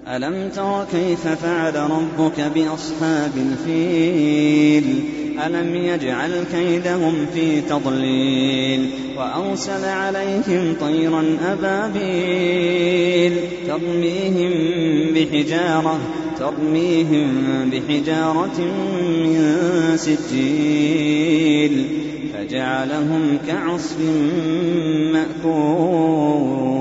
ألم تر كيف فعل ربك بأصحاب الفيل ألم يجعل كيدهم في تضليل وأرسل عليهم طيرا أبابيل ترميهم بحجارة من سجيل فجعلهم كعصف مأكول.